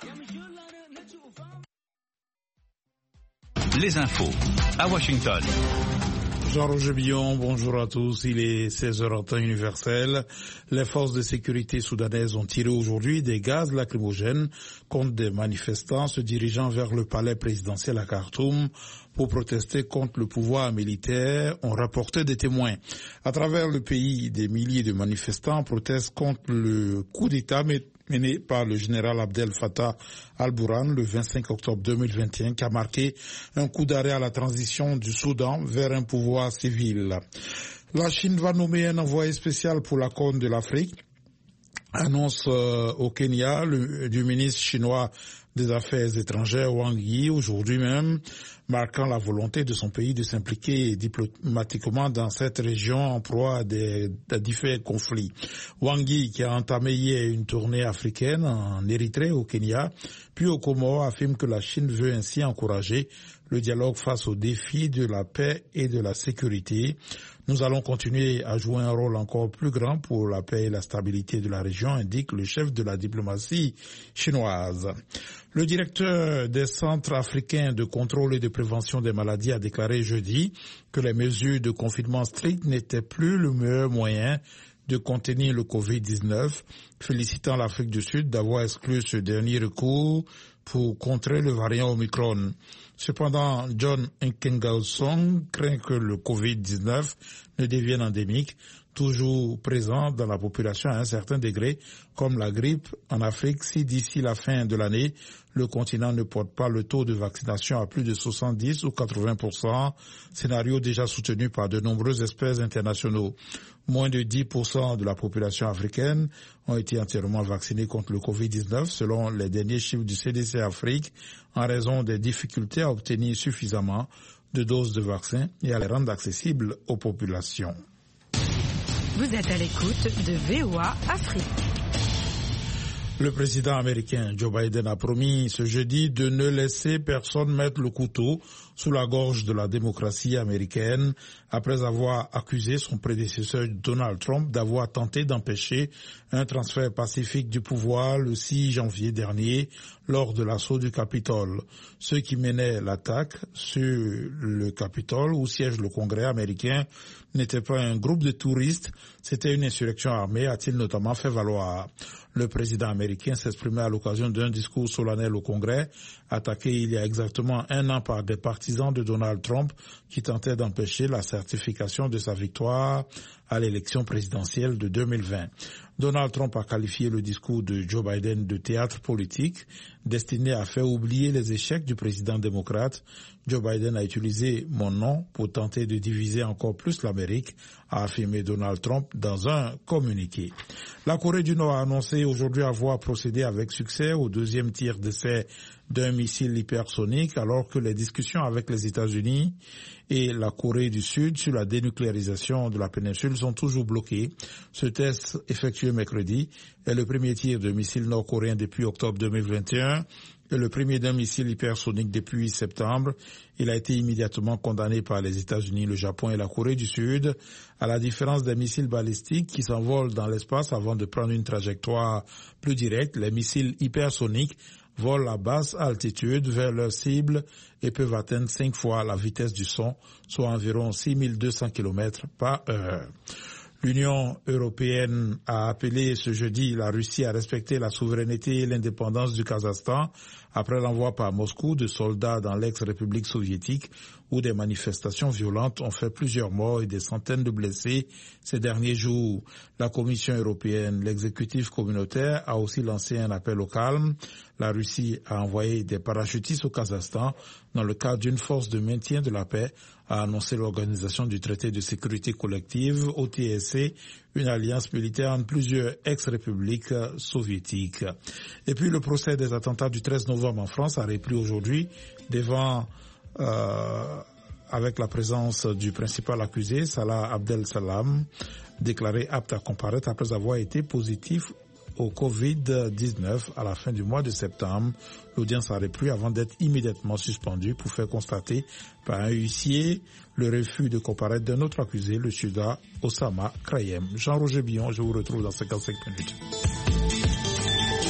Les infos à Washington. Jean-Roger Billon, bonjour à tous. Il est 16h en temps universel. Les forces de sécurité soudanaises ont tiré aujourd'hui des gaz lacrymogènes contre des manifestants se dirigeant vers le palais présidentiel à Khartoum pour protester contre le pouvoir militaire, ont rapporté des témoins. À travers le pays, des milliers de manifestants protestent contre le coup d'État mené par le général Abdel Fattah al-Burhan le 25 octobre 2021 qui a marqué un coup d'arrêt à la transition du Soudan vers un pouvoir civil. La Chine va nommer un envoyé spécial pour la Corne de l'Afrique, annonce au Kenya du ministre chinois des Affaires étrangères Wang Yi aujourd'hui même, marquant la volonté de son pays de s'impliquer diplomatiquement dans cette région en proie à différents conflits. Wang Yi, qui a entamé hier une tournée africaine en Érythrée, au Kenya, puis au Comores, affirme que la Chine veut ainsi encourager le dialogue face aux défis de la paix et de la sécurité. Nous allons continuer à jouer un rôle encore plus grand pour la paix et la stabilité de la région, indique le chef de la diplomatie chinoise. Le directeur des centres africains de contrôle et de prévention des maladies a déclaré jeudi que les mesures de confinement strictes n'étaient plus le meilleur moyen de contenir le Covid-19, félicitant l'Afrique du Sud d'avoir exclu ce dernier recours pour contrer le variant Omicron. Cependant, John Nkengasong craint que le Covid-19 ne devienne endémique, toujours présent dans la population à un certain degré, comme la grippe en Afrique, si d'ici la fin de l'année, le continent ne porte pas le taux de vaccination à plus de 70 ou 80%, scénario déjà soutenu par de nombreux experts internationaux. Moins de 10% de la population africaine ont été entièrement vaccinés contre le Covid-19, selon les derniers chiffres du CDC Afrique, en raison des difficultés à obtenir suffisamment de doses de vaccins et à les rendre accessibles aux populations. Vous êtes à l'écoute de VOA Afrique. Le président américain Joe Biden a promis ce jeudi de ne laisser personne mettre le couteau sous la gorge de la démocratie américaine après avoir accusé son prédécesseur Donald Trump d'avoir tenté d'empêcher un transfert pacifique du pouvoir le 6 janvier dernier lors de l'assaut du Capitole. Ceux qui menaient l'attaque sur le Capitole où siège le Congrès américain n'étaient pas un groupe de touristes, c'était une insurrection armée, a-t-il notamment fait valoir. Le président américain s'exprimait à l'occasion d'un discours solennel au Congrès, attaqué il y a exactement un an par des partisans de Donald Trump qui tentaient d'empêcher la certification de sa victoire à l'élection présidentielle de 2020. Donald Trump a qualifié le discours de Joe Biden de théâtre politique destiné à faire oublier les échecs du président démocrate. Joe Biden a utilisé mon nom pour tenter de diviser encore plus l'Amérique, a affirmé Donald Trump dans un communiqué. La Corée du Nord a annoncé aujourd'hui avoir procédé avec succès au deuxième tir d'essai d'un missile hypersonique alors que les discussions avec les États-Unis et la Corée du Sud sur la dénucléarisation de la péninsule sont toujours bloquées. Ce test effectué mercredi est le premier tir de missile nord-coréen depuis octobre 2021 et le premier d'un missile hypersonique depuis septembre. Il a été immédiatement condamné par les États-Unis, le Japon et la Corée du Sud, à la différence des missiles balistiques qui s'envolent dans l'espace avant de prendre une trajectoire plus directe. Les missiles hypersoniques volent à basse altitude vers leur cible et peuvent atteindre 5 fois la vitesse du son, soit environ 6200 km par heure. L'Union européenne a appelé ce jeudi la Russie à respecter la souveraineté et l'indépendance du Kazakhstan après l'envoi par Moscou de soldats dans l'ex-république soviétique où des manifestations violentes ont fait plusieurs morts et des centaines de blessés ces derniers jours. La Commission européenne, l'exécutif communautaire, a aussi lancé un appel au calme. La Russie a envoyé des parachutistes au Kazakhstan dans le cadre d'une force de maintien de la paix, a annoncé l'Organisation du traité de sécurité collective, OTSC, une alliance militaire entre plusieurs ex-républiques soviétiques. Et puis le procès des attentats du 13 novembre en France a repris aujourd'hui devant avec la présence du principal accusé, Salah Abdel Salam, déclaré apte à comparaître après avoir été positif au Covid-19 à la fin du mois de septembre. L'audience a repris avant d'être immédiatement suspendue pour faire constater par un huissier le refus de comparaître d'un autre accusé, le Suda Osama Krayem. Jean-Roger Billon, je vous retrouve dans 55 minutes.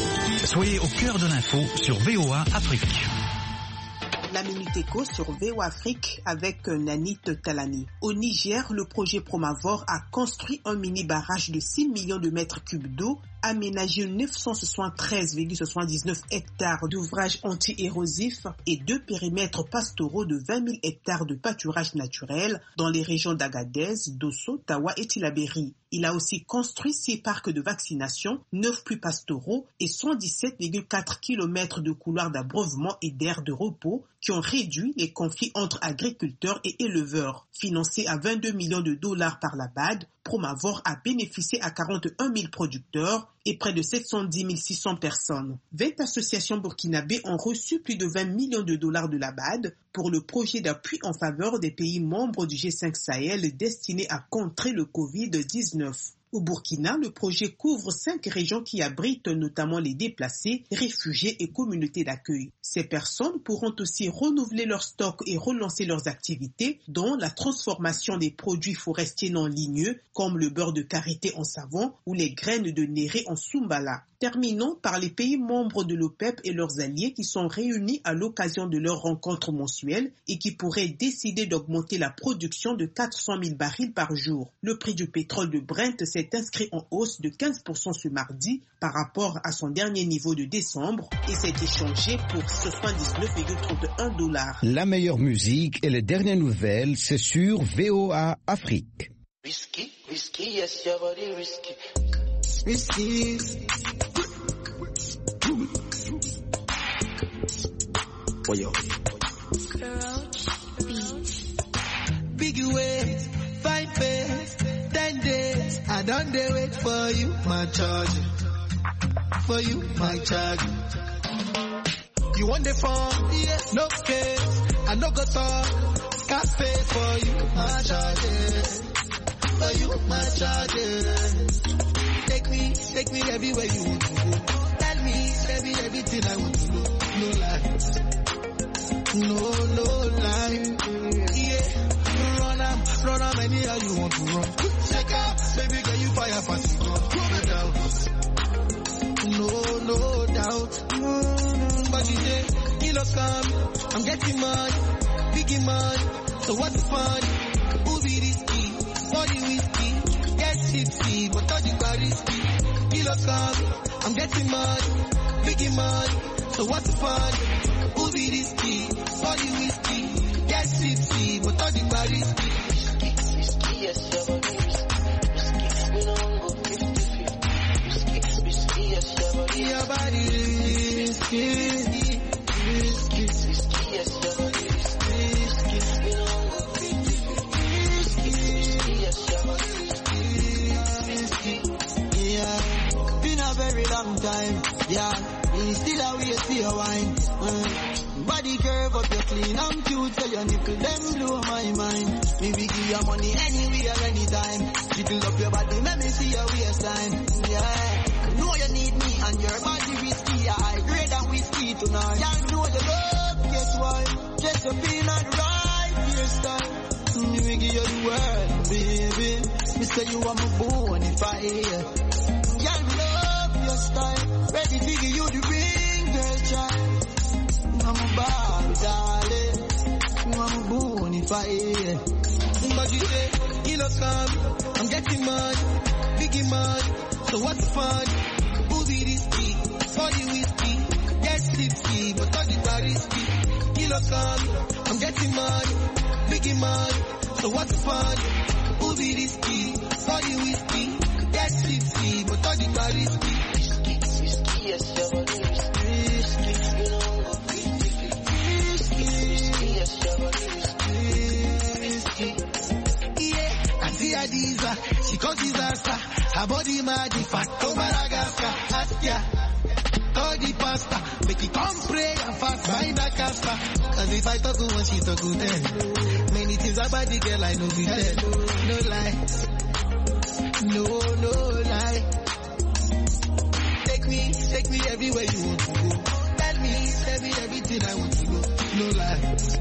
Soyez au cœur de l'info sur VOA Afrique. La Minute Éco sur VOA Afrique avec Nanit Talani. Au Niger, le projet Promavor a construit un mini-barrage de 6 millions de mètres cubes d'eau, aménagé 973,79 hectares d'ouvrages anti-érosifs et 2 périmètres pastoraux de 20 000 hectares de pâturage naturel dans les régions d'Agadez, Dosso, Tawa et Tillabéri. Il a aussi construit 6 parcs de vaccination, 9 puits pastoraux et 117,4 km de couloirs d'abreuvement et d'aires de repos qui ont réduit les conflits entre agriculteurs et éleveurs. Financé à 22 millions de dollars par la BAD, Promavor a bénéficié à 41 000 producteurs et près de 710 600 personnes. 20 associations burkinabées ont reçu plus de 20 millions de dollars de la BAD pour le projet d'appui en faveur des pays membres du G5 Sahel destiné à contrer le Covid-19. Au Burkina, le projet couvre 5 régions qui abritent notamment les déplacés, réfugiés et communautés d'accueil. Ces personnes pourront aussi renouveler leurs stocks et relancer leurs activités, dont la transformation des produits forestiers non ligneux, comme le beurre de karité en savon ou les graines de néré en soumbala. Terminons par les pays membres de l'OPEP et leurs alliés qui sont réunis à l'occasion de leur rencontre mensuelle et qui pourraient décider d'augmenter la production de 400 000 barils par jour. Le prix du pétrole de Brent s'est inscrit en hausse de 15% ce mardi par rapport à son dernier niveau de décembre et s'est échangé pour 79,31 $. La meilleure musique et les dernières nouvelles, c'est sur VOA Afrique. Risky, yes, your body risky. Risky. Oh, yo. Big weight, fine face, 10 days. I done dey wait for you, my charge. For you, my charge. You want the phone? Yes, no case. I no go talk. Can't pay for you, my charge. For you, my charge. Take me everywhere you want to go. Tell me, everything I want to know. No lies. No lie. Yeah. Run am anyhow you want to run. Check out, baby girl, you fire fast, no doubt. No doubt. But you say, kilos come, I'm getting money, biggie money. So what's the fun? Who be risky? Body whiskey, get tipsy, but all the car risky. Kilos come, I'm getting money, biggie money. So what's the fun? Who be risky? Body whiskey, get tipsy, but all the car risky. Yes, your body risky. We don't go 50-50. Risky, yes, your body risky. Your body risky. Yes, your body risky. We don't go 50-50. Yes, your body risky. Yeah, been a very long time. Yeah, we still a wait for your wine. Body curve up, you clean and cute, so your nipple them blow my mind. Me we give you money anywhere, anytime. Jiggle up your body, let me see your waistline. Yeah, know you need me and your body risky. I grade and whiskey tonight. Y'all know you love, guess why? Just a feel and right hairstyle. Me we give you the world, baby. Me say you are my bonfire. Y'all love your style. Ready to give you the ring, girl, child. I'm a bad darling, I'm a bonfire. But you say, kilos come, I'm getting money, biggie money. So what's the fun? Who be risky? Body whiskey, get tipsy, but all the bar risky. Kilos come, I'm getting money, biggie money. So what's the fun? Who be risky? Body whiskey, get tipsy, but all the bar risky. Risky, yes, your body risky. You don't go 50-50. Risky, yes, your body risky. Yeah, I see Adiza, she cause disaster. Her body mad, the fat over Madagascar. Ask ya, call the pastor, make it come pray and fast find a caster. Cause if I talk to one, she talk to them. Many things about the girl I know be dead. No lie, no lie. Take me everywhere you want to go. Tell me everything I want to know. No lie,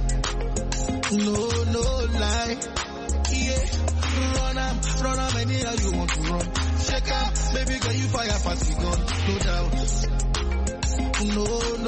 no lie. Yeah, run am anyhow you want to run. Check out, baby girl, you fire fast, you gone. No doubt. No,